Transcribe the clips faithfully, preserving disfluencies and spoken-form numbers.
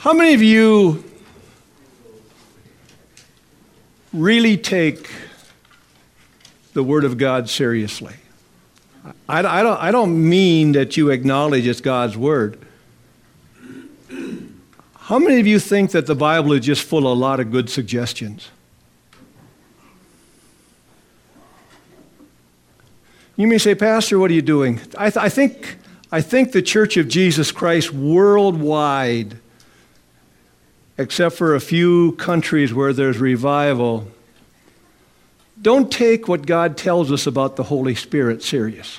How many of you really take the Word of God seriously? I, I, don't, I don't mean that you acknowledge it's God's Word. How many of you think that the Bible is just full of a lot of good suggestions? You may say, Pastor, what are you doing? I, th- I think I think the Church of Jesus Christ worldwide, except for a few countries where there's revival, don't take what God tells us about the Holy Spirit serious.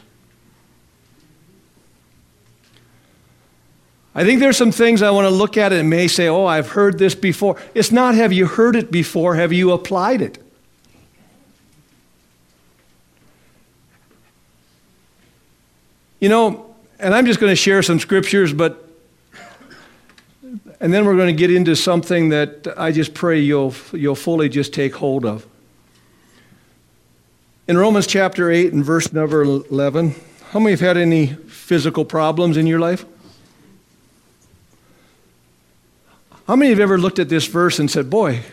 I think there's some things I want to look at and may say, oh, I've heard this before. It's not have you heard it before, have you applied it? You know, and I'm just going to share some scriptures, but, and then we're going to get into something that I just pray you'll, you'll fully just take hold of. In Romans chapter eight and verse number eleven, how many have had any physical problems in your life? How many have ever looked at this verse and said, boy,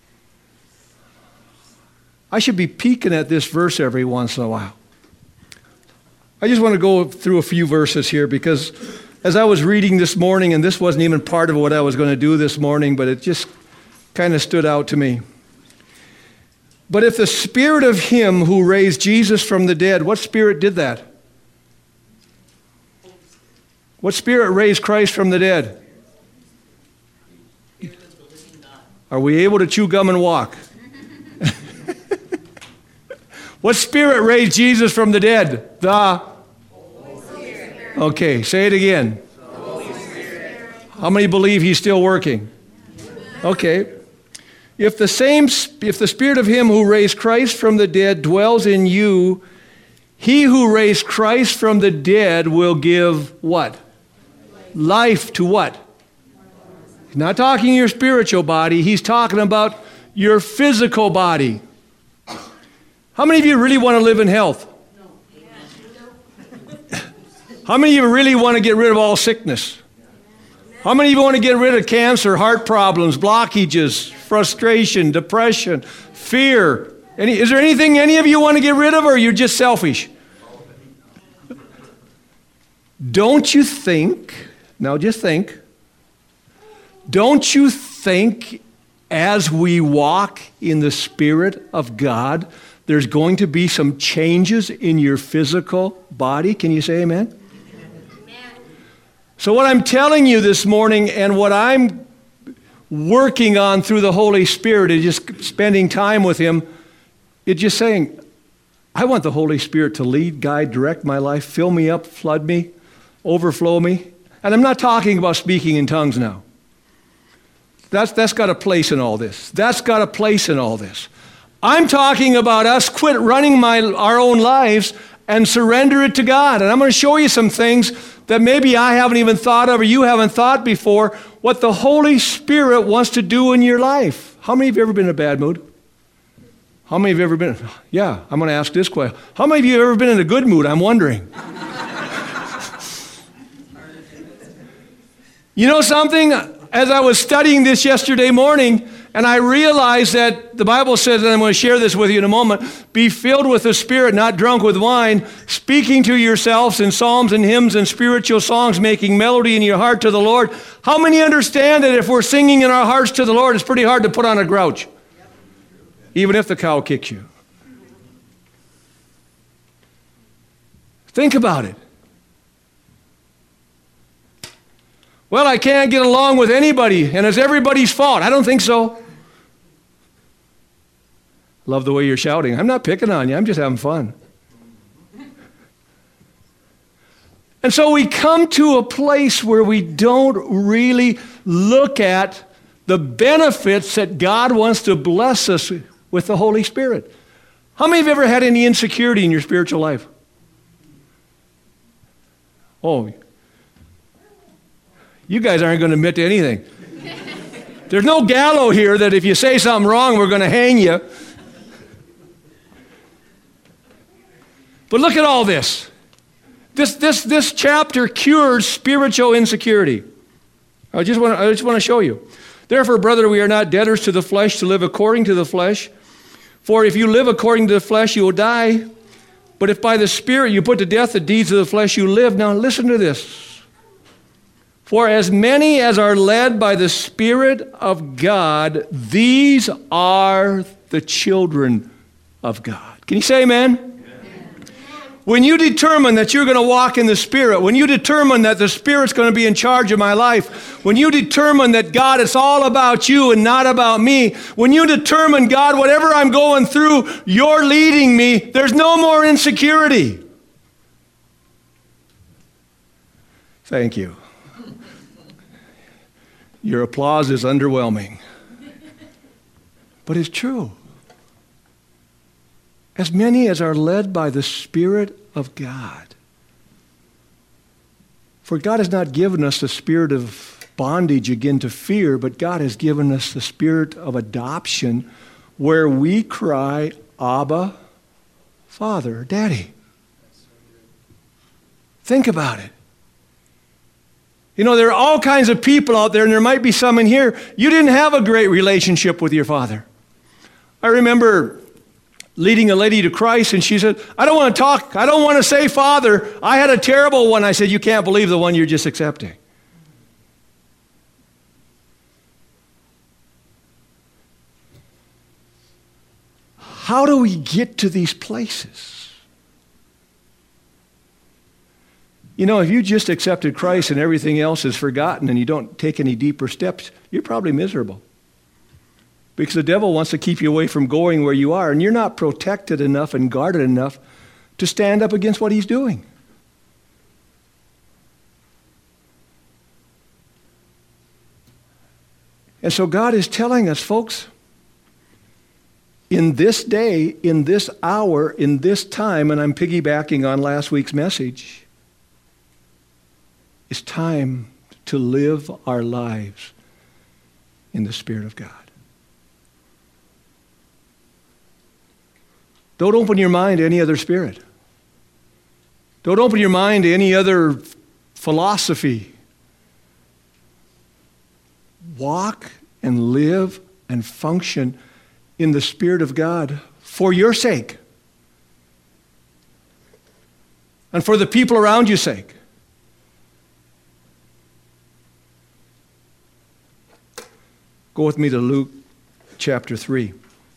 I should be peeking at this verse every once in a while? I just want to go through a few verses here because as I was reading this morning, and this wasn't even part of what I was going to do this morning, but it just kind of stood out to me. But if the Spirit of Him who raised Jesus from the dead, what Spirit did that? What Spirit raised Christ from the dead? Are we able to chew gum and walk? What Spirit raised Jesus from the dead? The Holy Spirit. Okay, say it again. The Holy Spirit. How many believe He's still working? Okay. If the same, if the Spirit of Him who raised Christ from the dead dwells in you, He who raised Christ from the dead will give what? Life to what? He's not talking your spiritual body. He's talking about your physical body. How many of you really want to live in health? How many of you really want to get rid of all sickness? How many of you want to get rid of cancer, heart problems, blockages, frustration, depression, fear? Any, is there anything any of you want to get rid of, or you're just selfish? Don't you think, now just think, don't you think as we walk in the Spirit of God, there's going to be some changes in your physical body? Can you say amen? Amen. So what I'm telling you this morning and what I'm working on through the Holy Spirit is just spending time with Him. It's just saying, I want the Holy Spirit to lead, guide, direct my life, fill me up, flood me, overflow me. And I'm not talking about speaking in tongues now. That's, that's got a place in all this. That's got a place in all this. I'm talking about us quit running my, our own lives and surrender it to God. And I'm going to show you some things that maybe I haven't even thought of or you haven't thought before, what the Holy Spirit wants to do in your life. How many of you have ever been in a bad mood? How many of you have ever been? Yeah, I'm going to ask this question. How many of you have ever been in a good mood? I'm wondering. You know something? As I was studying this yesterday morning, and I realized that the Bible says, and I'm going to share this with you in a moment, be filled with the Spirit, not drunk with wine, speaking to yourselves in psalms and hymns and spiritual songs, making melody in your heart to the Lord. How many understand that if we're singing in our hearts to the Lord, it's pretty hard to put on a grouch, even if the cow kicks you? Think about it. Well, I can't get along with anybody, and it's everybody's fault. I don't think so. Love the way you're shouting. I'm not picking on you. I'm just having fun. And so we come to a place where we don't really look at the benefits that God wants to bless us with the Holy Spirit. How many of you have ever had any insecurity in your spiritual life? Oh, you guys aren't going to admit to anything. There's no gallows here that if you say something wrong, we're going to hang you. But look at all this. This, this, this chapter cures spiritual insecurity. I just want to, I just want to show you. Therefore, brother, we are not debtors to the flesh to live according to the flesh. For if you live according to the flesh, you will die. But if by the Spirit you put to death the deeds of the flesh, you live. Now listen to this. For as many as are led by the Spirit of God, these are the children of God. Can you say amen? When you determine that you're going to walk in the Spirit, when you determine that the Spirit's going to be in charge of my life, when you determine that, God, it's all about you and not about me, when you determine, God, whatever I'm going through, you're leading me, there's no more insecurity. Thank you. Your applause is underwhelming. But it's true. As many as are led by the Spirit of God. For God has not given us the spirit of bondage again to fear, but God has given us the spirit of adoption where we cry, Abba, Father, Daddy. Think about it. You know, there are all kinds of people out there, and there might be some in here. You didn't have a great relationship with your father. I remember leading a lady to Christ, and she said, I don't want to talk. I don't want to say Father. I had a terrible one. I said, you can't believe the one you're just accepting. How do we get to these places? You know, if you just accepted Christ and everything else is forgotten and you don't take any deeper steps, you're probably miserable. Because the devil wants to keep you away from going where you are, and you're not protected enough and guarded enough to stand up against what he's doing. And so God is telling us, folks, in this day, in this hour, in this time, and I'm piggybacking on last week's message, it's time to live our lives in the Spirit of God. Don't open your mind to any other spirit. Don't open your mind to any other philosophy. Walk and live and function in the Spirit of God for your sake and for the people around you's sake. Go with me to Luke chapter three.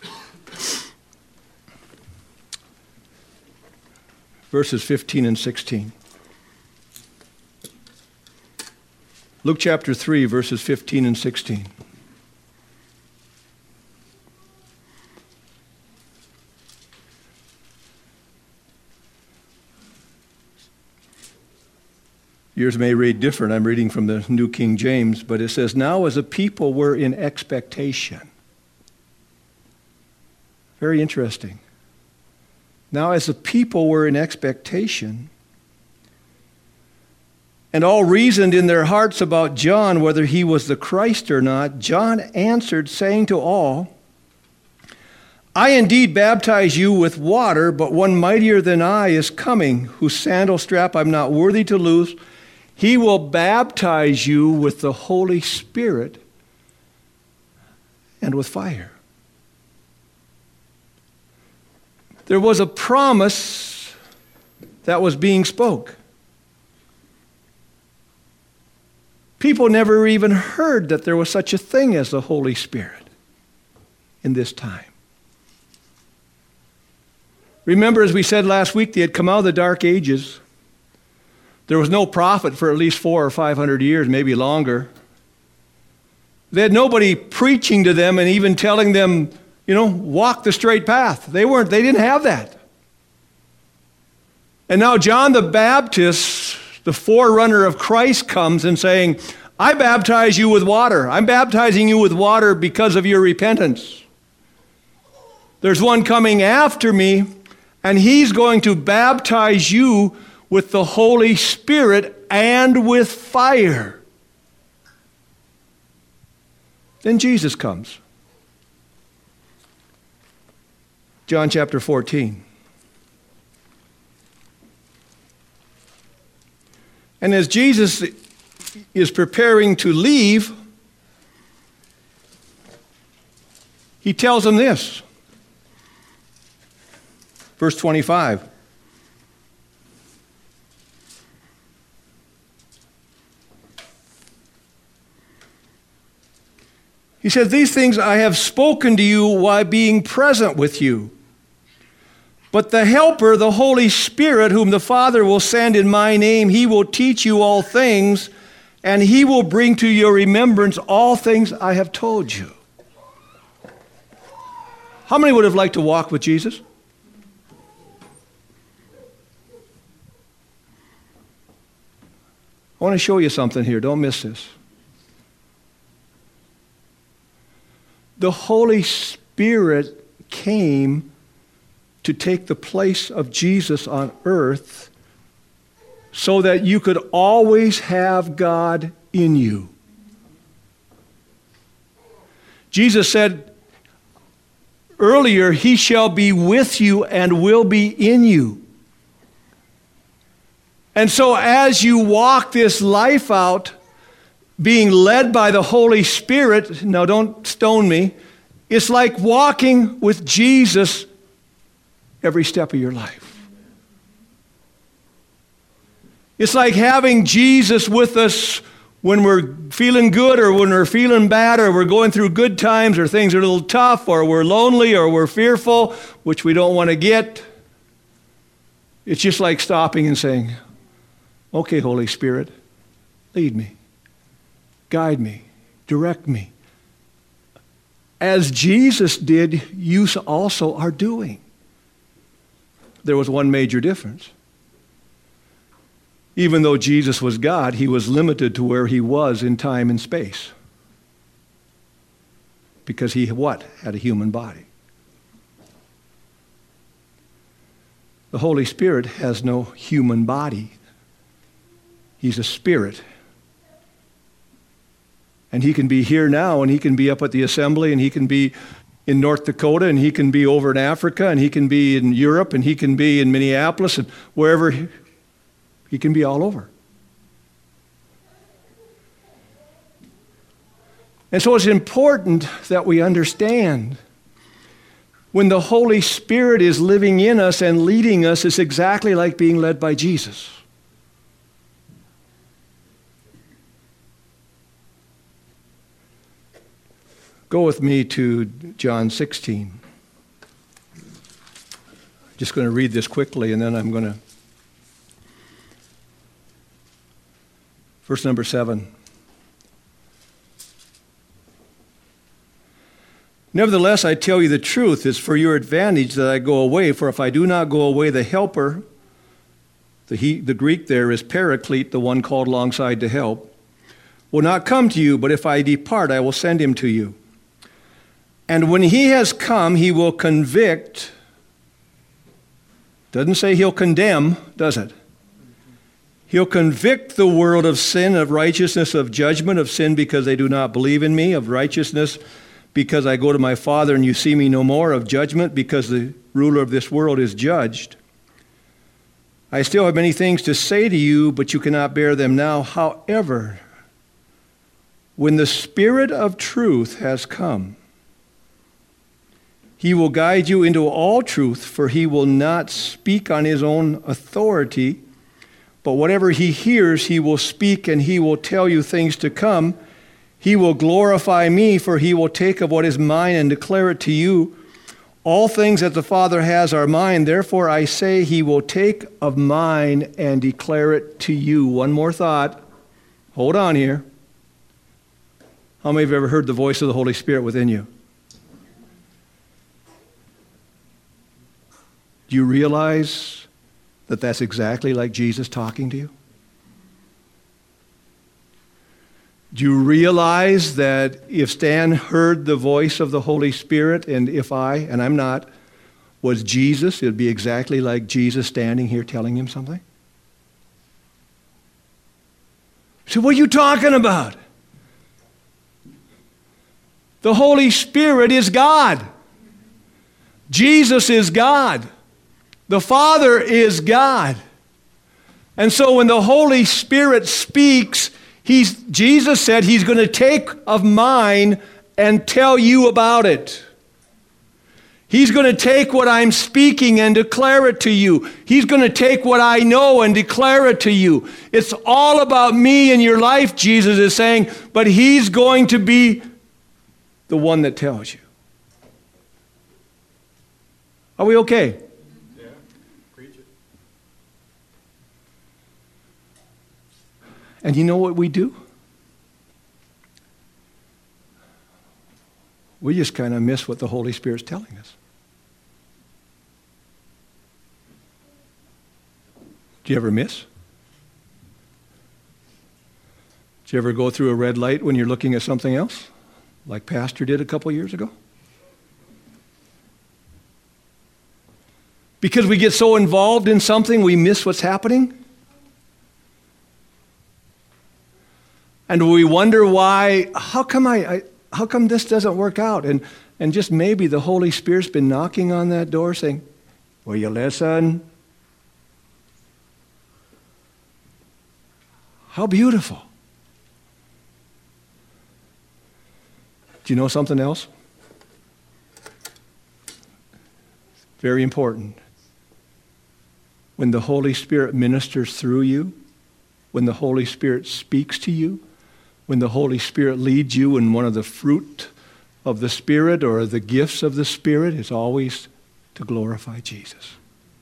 Verses fifteen and sixteen. Luke chapter three, verses fifteen and sixteen. Yours may read different. I'm reading from the New King James, but it says, now as a people were in expectation. Very interesting. Now as the people were in expectation, and all reasoned in their hearts about John, whether he was the Christ or not, John answered, saying to all, I indeed baptize you with water, but one mightier than I is coming, whose sandal strap I'm not worthy to loose. He will baptize you with the Holy Spirit and with fire. There was a promise that was being spoke. People never even heard that there was such a thing as the Holy Spirit in this time. Remember, as we said last week, they had come out of the dark ages. There was no prophet for at least four or five hundred years, maybe longer. They had nobody preaching to them and even telling them, you know, walk the straight path. They weren't, they didn't have that. And now John the Baptist, the forerunner of Christ, comes and saying, I baptize you with water. I'm baptizing you with water because of your repentance. There's one coming after me, and he's going to baptize you with the Holy Spirit and with fire. Then Jesus comes. John chapter fourteen. And as Jesus is preparing to leave, he tells them this. Verse twenty-five. He says, "These things I have spoken to you while being present with you. But the Helper, the Holy Spirit, whom the Father will send in my name, he will teach you all things, and he will bring to your remembrance all things I have told you." How many would have liked to walk with Jesus? I want to show you something here. Don't miss this. The Holy Spirit came to take the place of Jesus on earth so that you could always have God in you. Jesus said earlier, he shall be with you and will be in you. And so as you walk this life out, being led by the Holy Spirit, now don't stone me, it's like walking with Jesus every step of your life. It's like having Jesus with us when we're feeling good or when we're feeling bad or we're going through good times or things are a little tough or we're lonely or we're fearful, which we don't want to get. It's just like stopping and saying, "Okay, Holy Spirit, lead me. Guide me, direct me." As Jesus did, you also are doing. There was one major difference. Even though Jesus was God, he was limited to where he was in time and space. Because he, what? Had a human body. The Holy Spirit has no human body. He's a spirit. And he can be here now, and he can be up at the assembly, and he can be in North Dakota, and he can be over in Africa, and he can be in Europe, and he can be in Minneapolis, and wherever. He, he can be all over. And so it's important that we understand when the Holy Spirit is living in us and leading us, it's exactly like being led by Jesus. Go with me to John sixteen. Just going to read this quickly, and then I'm going to. Verse number seven. "Nevertheless, I tell you the truth, it's for your advantage that I go away, for if I do not go away, the Helper," the, he, the Greek there is Paraclete, the one called alongside to help, "will not come to you, but if I depart, I will send him to you. And when he has come, he will convict." Doesn't say he'll condemn, does it? "He'll convict the world of sin, of righteousness, of judgment, of sin because they do not believe in me, of righteousness because I go to my Father and you see me no more, of judgment because the ruler of this world is judged. I still have many things to say to you, but you cannot bear them now. However, when the Spirit of truth has come, he will guide you into all truth, for he will not speak on his own authority, but whatever he hears, he will speak, and he will tell you things to come. He will glorify me, for he will take of what is mine and declare it to you. All things that the Father has are mine. Therefore I say he will take of mine and declare it to you." One more thought. Hold on here. How many have ever heard the voice of the Holy Spirit within you? Do you realize that that's exactly like Jesus talking to you? Do you realize that if Stan heard the voice of the Holy Spirit, and if I, and I'm not, was Jesus, it would be exactly like Jesus standing here telling him something? So what are you talking about? The Holy Spirit is God. Jesus is God. The Father is God. And so when the Holy Spirit speaks, He's, Jesus said he's going to take of mine and tell you about it. He's going to take what I'm speaking and declare it to you. He's going to take what I know and declare it to you. It's all about me and your life, Jesus is saying, but he's going to be the one that tells you. Are we okay? Yeah, preach it. And you know what we do? We just kind of miss what the Holy Spirit's telling us. Do you ever miss? Do you ever go through a red light when you're looking at something else, like Pastor did a couple years ago? Because we get so involved in something, we miss what's happening? And we wonder why, how come I, I how come this doesn't work out? And, and just maybe the Holy Spirit's been knocking on that door saying, will you listen? How beautiful. Do you know something else? Very important. When the Holy Spirit ministers through you, when the Holy Spirit speaks to you, when the Holy Spirit leads you in one of the fruit of the Spirit or the gifts of the Spirit, it's always to glorify Jesus.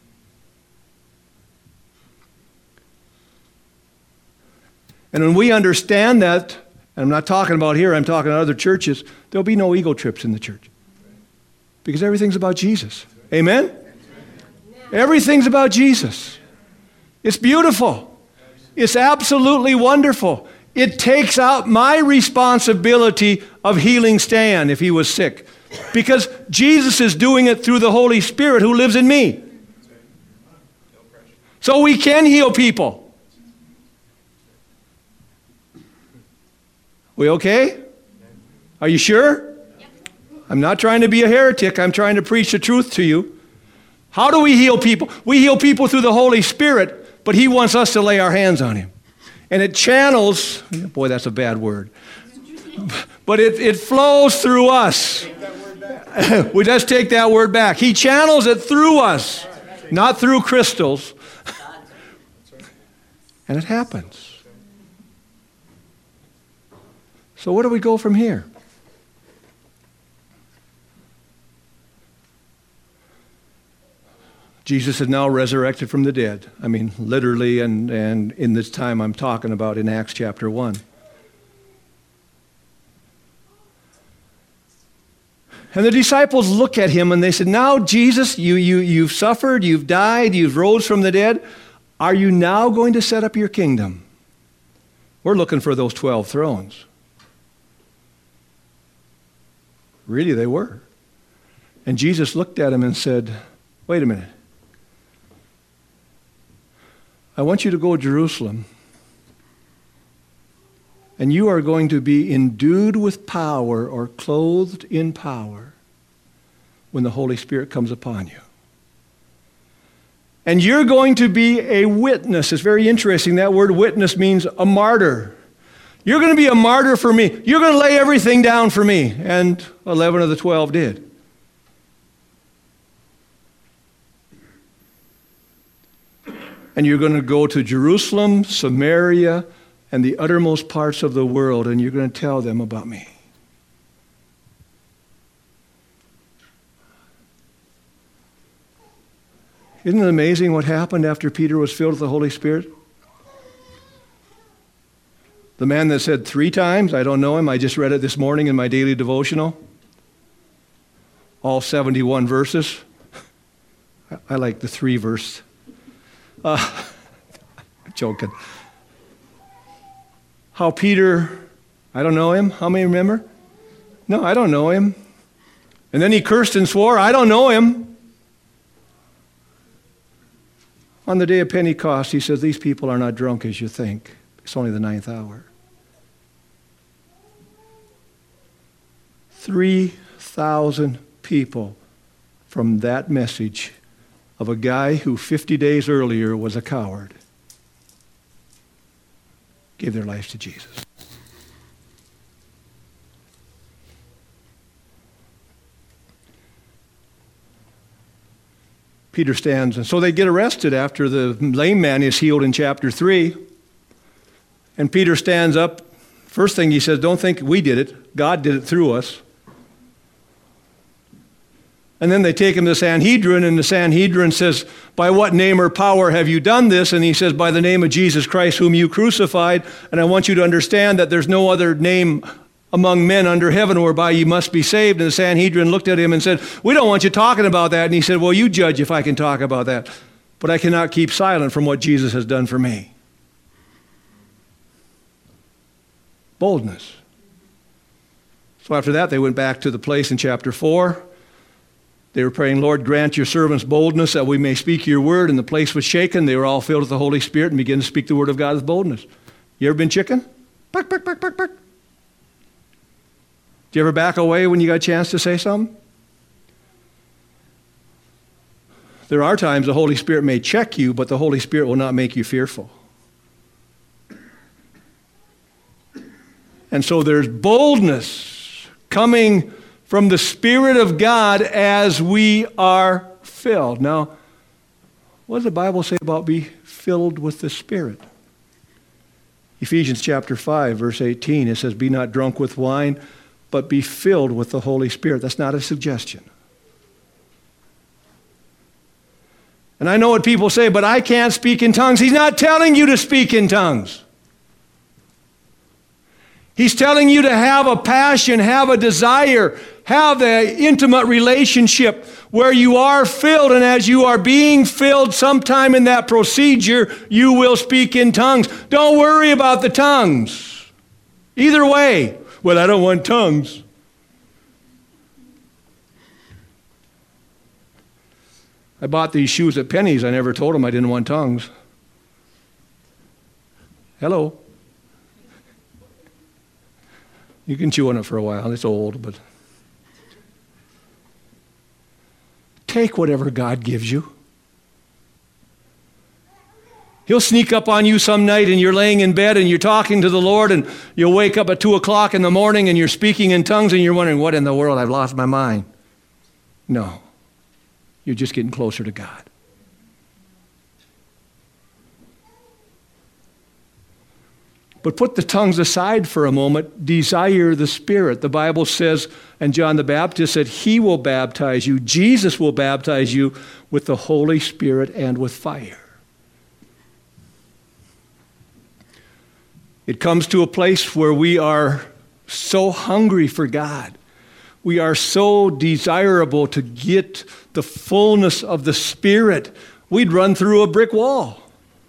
And when we understand that, and I'm not talking about here, I'm talking about other churches, there'll be no ego trips in the church. Because everything's about Jesus. Amen? Everything's about Jesus. It's beautiful. It's absolutely wonderful. It takes out my responsibility of healing Stan if he was sick. Because Jesus is doing it through the Holy Spirit who lives in me. So we can heal people. We okay? Are you sure? I'm not trying to be a heretic. I'm trying to preach the truth to you. How do we heal people? We heal people through the Holy Spirit, but he wants us to lay our hands on him. And it channels, boy, that's a bad word, but it, it flows through us. We just take that word back. He channels it through us, not through crystals. And it happens. So where do we go from here? Jesus is now resurrected from the dead. I mean, literally, and, and in this time I'm talking about in Acts chapter one. And the disciples look at him and they said, now, Jesus, you, you, you've suffered, you've died, you've rose from the dead. Are you now going to set up your kingdom? We're looking for those twelve thrones. Really, they were. And Jesus looked at him and said, wait a minute. I want you to go to Jerusalem, and you are going to be endued with power or clothed in power when the Holy Spirit comes upon you. And you're going to be a witness. It's very interesting. That word witness means a martyr. You're going to be a martyr for me. You're going to lay everything down for me. And eleven of the twelve did. And you're going to go to Jerusalem, Samaria, and the uttermost parts of the world, and you're going to tell them about me. Isn't it amazing what happened after Peter was filled with the Holy Spirit? The man that said three times, I don't know him, I just read it this morning in my daily devotional. All seventy-one verses. I like the three verse. Uh, I'm joking. How Peter, I don't know him. How many remember? No, I don't know him. And then he cursed and swore, I don't know him. On the day of Pentecost, he says, these people are not drunk as you think. It's only the ninth hour. three thousand people from that message of a guy who fifty days earlier was a coward. gave their lives to Jesus. Peter stands, and so they get arrested after the lame man is healed in chapter three. And Peter stands up. First thing he says, don't think we did it. God did it through us. And then they take him to the Sanhedrin, and the Sanhedrin says, by what name or power have you done this? And he says, by the name of Jesus Christ, whom you crucified. And I want you to understand that there's no other name among men under heaven whereby you must be saved. And the Sanhedrin looked at him and said, we don't want you talking about that. And he said, well, you judge if I can talk about that. But I cannot keep silent from what Jesus has done for me. Boldness. So after that, they went back to the place in chapter four. They were praying, Lord, grant your servants boldness that we may speak your word. And the place was shaken. They were all filled with the Holy Spirit and began to speak the word of God with boldness. You ever been chicken? Bark, bark, bark, bark, bark. Do you ever back away when you got a chance to say something? There are times the Holy Spirit may check you, but the Holy Spirit will not make you fearful. And so there's boldness coming from the Spirit of God as we are filled. Now, what does the Bible say about be filled with the Spirit? Ephesians chapter five, verse eighteen, it says, be not drunk with wine, but be filled with the Holy Spirit. That's not a suggestion. And I know what people say, but I can't speak in tongues. He's not telling you to speak in tongues. He's telling you to have a passion, have a desire, have an intimate relationship where you are filled, and as you are being filled sometime in that procedure, you will speak in tongues. Don't worry about the tongues. Either way. Well, I don't want tongues. I bought these shoes at Penny's. I never told them I didn't want tongues. Hello. You can chew on it for a while. It's old, but take whatever God gives you. He'll sneak up on you some night and you're laying in bed and you're talking to the Lord and you'll wake up at two o'clock in the morning and you're speaking in tongues and you're wondering, what in the world? I've lost my mind. No. You're just getting closer to God. But put the tongues aside for a moment. Desire the Spirit. The Bible says, and John the Baptist said, he will baptize you. Jesus will baptize you with the Holy Spirit and with fire. It comes to a place where we are so hungry for God. We are so desirable to get the fullness of the Spirit. We'd run through a brick wall.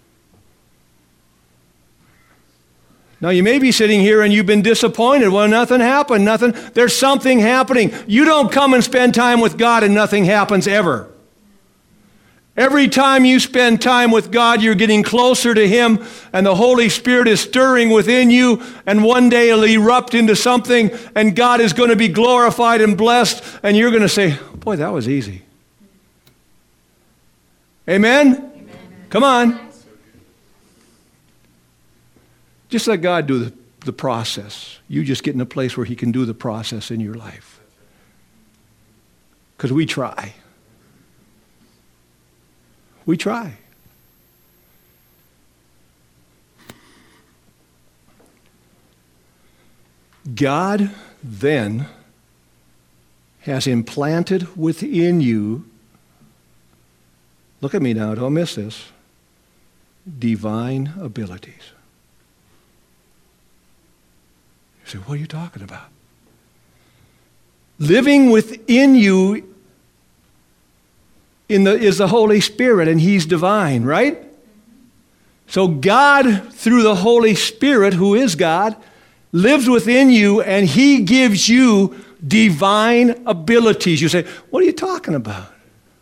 Now, you may be sitting here and you've been disappointed. Well, nothing happened, nothing. There's something happening. You don't come and spend time with God and nothing happens ever. Every time you spend time with God, you're getting closer to Him, and the Holy Spirit is stirring within you, and one day it'll erupt into something, and God is going to be glorified and blessed, and you're going to say, boy, that was easy. Amen? Amen. Come on. Just let God do the, the process. You just get in a place where He can do the process in your life. Because we try. We try. God then has implanted within you, look at me now, don't miss this, divine abilities. You say, what are you talking about? Living within you in the, is the Holy Spirit, and He's divine, right? So God, through the Holy Spirit, who is God, lives within you, and He gives you divine abilities. You say, what are you talking about?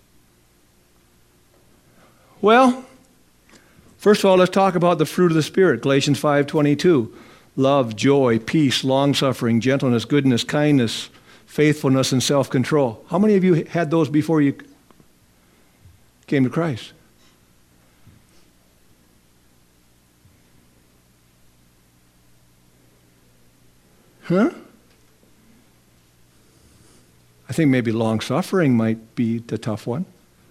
Well, first of all, let's talk about the fruit of the Spirit. Galatians five twenty-two. Love, joy, peace, long-suffering, gentleness, goodness, kindness, faithfulness, and self-control. How many of you had those before you came to Christ? Huh? I think maybe long-suffering might be the tough one.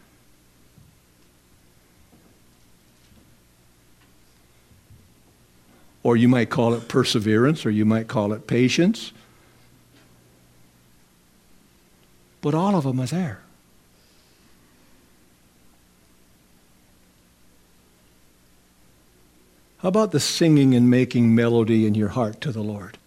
Or you might call it perseverance, or you might call it patience. But all of them are there. How about the singing and making melody in your heart to the Lord?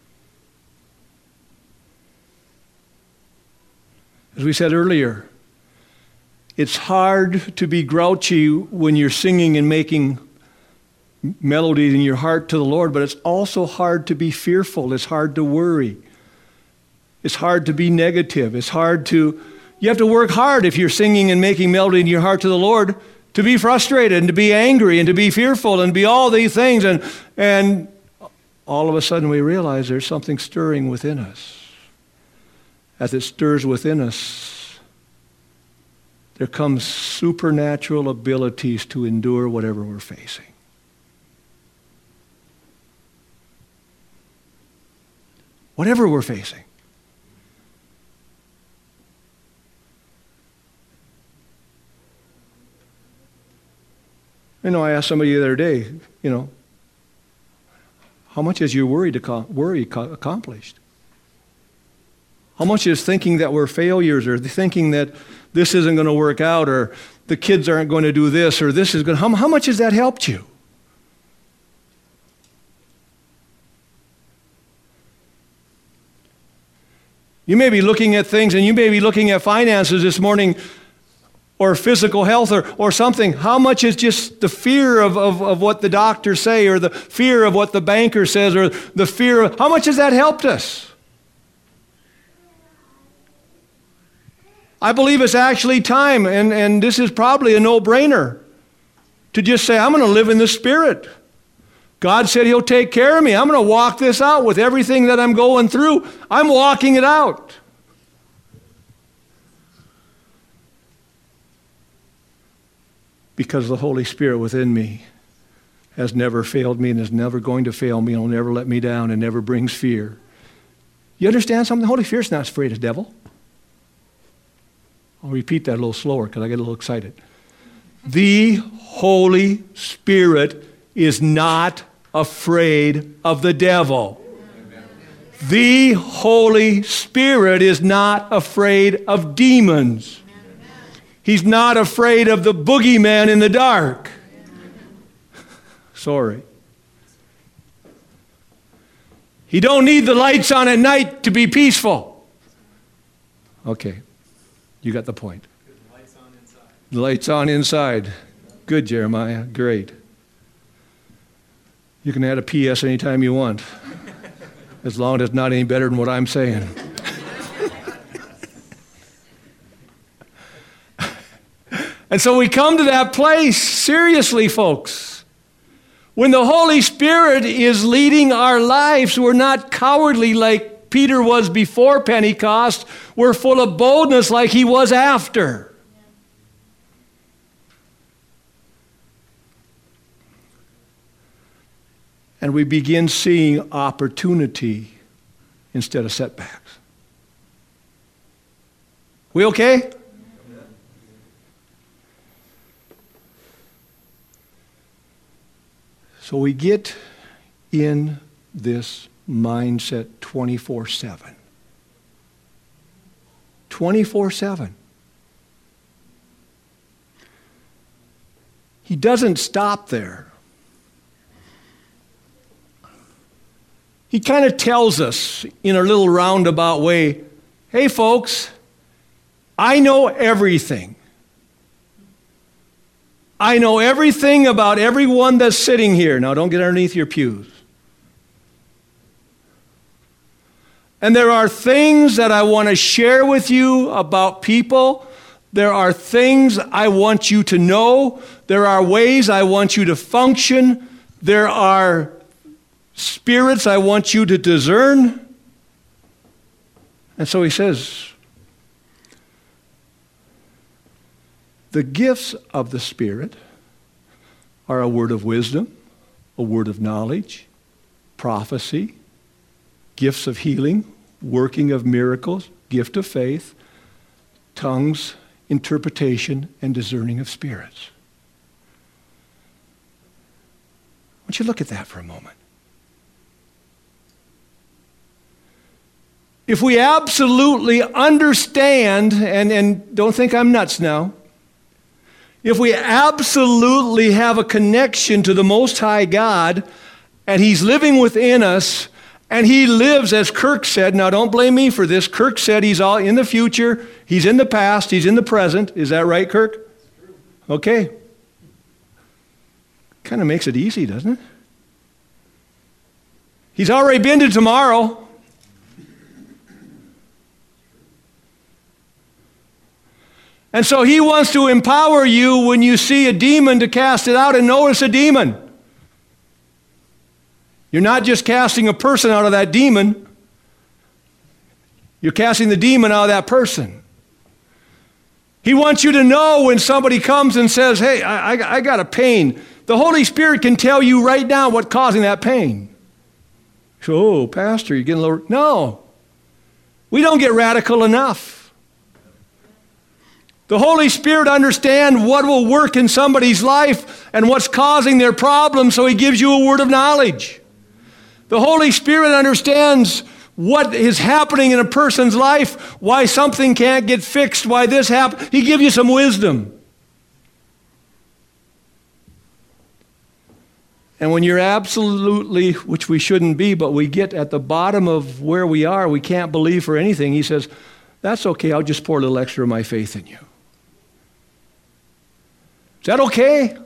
As we said earlier, it's hard to be grouchy when you're singing and making melody in your heart to the Lord, but it's also hard to be fearful. It's hard to worry. It's hard to be negative. It's hard to, you have to work hard if you're singing and making melody in your heart to the Lord, to be frustrated and to be angry and to be fearful and be all these things. And, and all of a sudden we realize there's something stirring within us. As it stirs within us, there comes supernatural abilities to endure whatever we're facing. Whatever we're facing. You know, I asked somebody the other day, you know, how much is your worry, to, worry accomplished? How much is thinking that we're failures, or thinking that this isn't going to work out, or the kids aren't going to do this, or this is going to, how, how much has that helped you? You may be looking at things, and you may be looking at finances this morning, or physical health, or, or something. How much is just the fear of, of, of what the doctors say, or the fear of what the banker says, or the fear of, how much has that helped us? I believe it's actually time, and, and this is probably a no-brainer, to just say, I'm going to live in the Spirit. God said He'll take care of me. I'm going to walk this out with everything that I'm going through. I'm walking it out. Because the Holy Spirit within me has never failed me and is never going to fail me and will never let me down and never brings fear. You understand something? The Holy Spirit's not afraid of the devil. I'll repeat that a little slower because I get a little excited. The Holy Spirit is not afraid of the devil. Amen. The Holy Spirit is not afraid of demons. He's not afraid of the boogeyman in the dark. Sorry. He don't need the lights on at night to be peaceful. Okay. You got the point. The lights on inside. The lights on inside. Good, Jeremiah. Great. You can add a P S anytime you want, as long as it's not any better than what I'm saying. And so we come to that place, seriously, folks. When the Holy Spirit is leading our lives, we're not cowardly like Peter was before Pentecost. We're full of boldness like he was after. And we begin seeing opportunity instead of setbacks. We okay? So we get in this mindset twenty-four seven. twenty-four seven. He doesn't stop there. He kind of tells us in a little roundabout way, hey folks, I know everything. I know everything about everyone that's sitting here. Now don't get underneath your pews. And there are things that I want to share with you about people. There are things I want you to know. There are ways I want you to function. There are spirits I want you to discern. And so he says, the gifts of the Spirit are a word of wisdom, a word of knowledge, prophecy, gifts of healing, working of miracles, gift of faith, tongues, interpretation, and discerning of spirits. I want you to look at that for a moment. If we absolutely understand, and, and don't think I'm nuts now, if we absolutely have a connection to the Most High God, and He's living within us, and He lives, as Kirk said, now don't blame me for this, Kirk said He's all in the future, He's in the past, He's in the present. Is that right, Kirk? Okay. Kind of makes it easy, doesn't it? He's already been to tomorrow. And so He wants to empower you when you see a demon to cast it out and notice a demon. You're not just casting a person out of that demon. You're casting the demon out of that person. He wants you to know when somebody comes and says, hey, I, I, I got a pain. The Holy Spirit can tell you right now what's causing that pain. So, oh, Pastor, you're getting a little... No. We don't get radical enough. The Holy Spirit understands what will work in somebody's life and what's causing their problem, so He gives you a word of knowledge. The Holy Spirit understands what is happening in a person's life, why something can't get fixed, why this happened. He gives you some wisdom. And when you're absolutely, which we shouldn't be, but we get at the bottom of where we are, we can't believe for anything, He says, that's okay, I'll just pour a little extra of my faith in you. Is that okay?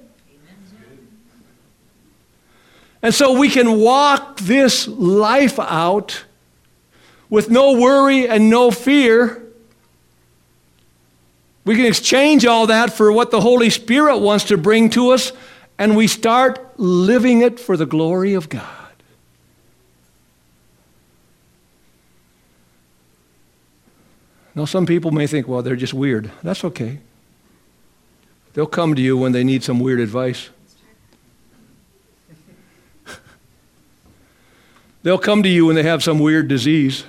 And so we can walk this life out with no worry and no fear. We can exchange all that for what the Holy Spirit wants to bring to us, and we start living it for the glory of God. Now, some people may think, well, they're just weird. That's okay. They'll come to you when they need some weird advice. They'll come to you when they have some weird disease.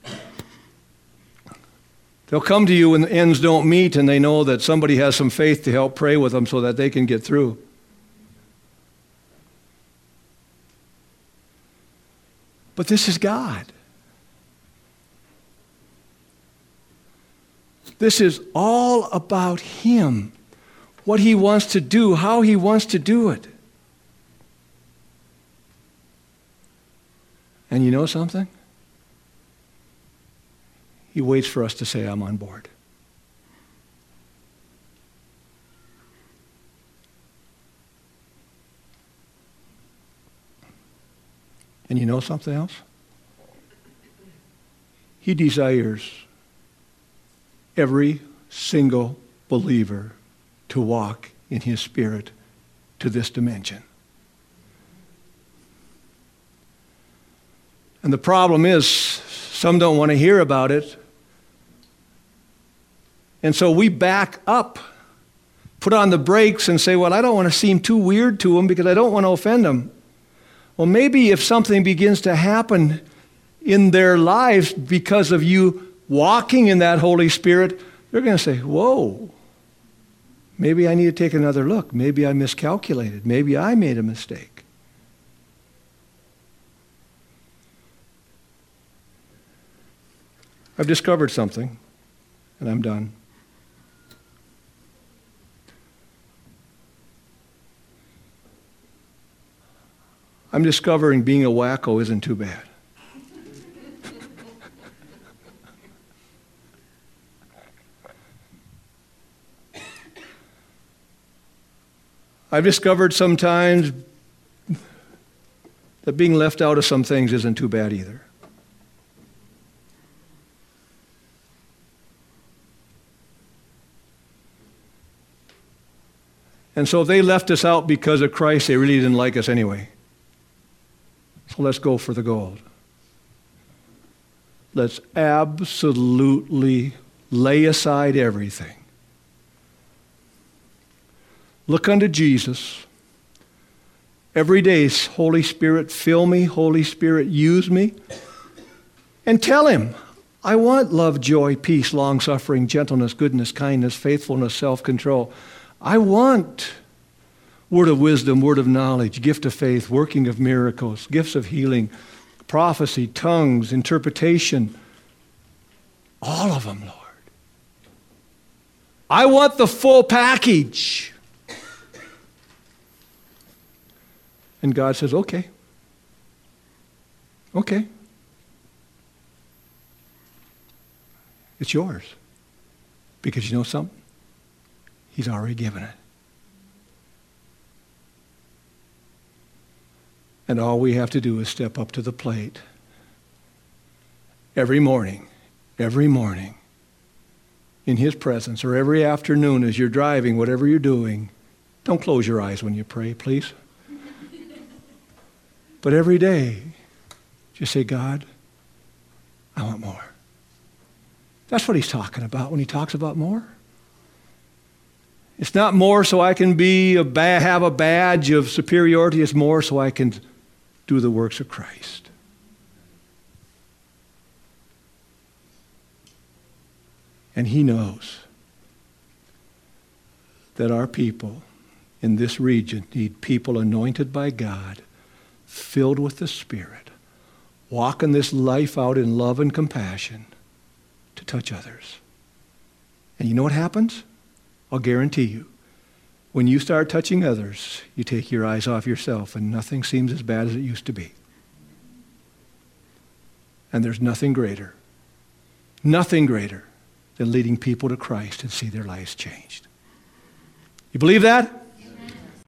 They'll come to you when the ends don't meet and they know that somebody has some faith to help pray with them so that they can get through. But this is God. This is all about Him. What He wants to do, how He wants to do it. And you know something? He waits for us to say, I'm on board. And you know something else? He desires every single believer to walk in His Spirit to this dimension. And the problem is, some don't want to hear about it. And so we back up, put on the brakes and say, well, I don't want to seem too weird to them because I don't want to offend them. Well, maybe if something begins to happen in their lives because of you walking in that Holy Spirit, they're going to say, whoa. Maybe I need to take another look. Maybe I miscalculated. Maybe I made a mistake. I've discovered something, and I'm done. I'm discovering being a wacko isn't too bad. I've discovered sometimes that being left out of some things isn't too bad either. And so if they left us out because of Christ, they really didn't like us anyway. So let's go for the gold. Let's absolutely lay aside everything. Look unto Jesus. Every day, Holy Spirit, fill me. Holy Spirit, use me. And tell him, I want love, joy, peace, long-suffering, gentleness, goodness, kindness, faithfulness, self-control. I want word of wisdom, word of knowledge, gift of faith, working of miracles, gifts of healing, prophecy, tongues, interpretation. All of them, Lord. I want the full package. And God says, okay. Okay. It's yours. Because you know something? He's already given it. And all we have to do is step up to the plate. Every morning, every morning, in his presence, or every afternoon as you're driving, whatever you're doing, don't close your eyes when you pray, please. But every day, just say, God, I want more. That's what he's talking about when he talks about more. It's not more so I can be a ba- have a badge of superiority. It's more so I can do the works of Christ. And he knows that our people in this region need people anointed by God, filled with the Spirit, walking this life out in love and compassion to touch others. And you know what happens? I'll guarantee you, when you start touching others, you take your eyes off yourself and nothing seems as bad as it used to be. And there's nothing greater, nothing greater than leading people to Christ and see their lives changed. You believe that?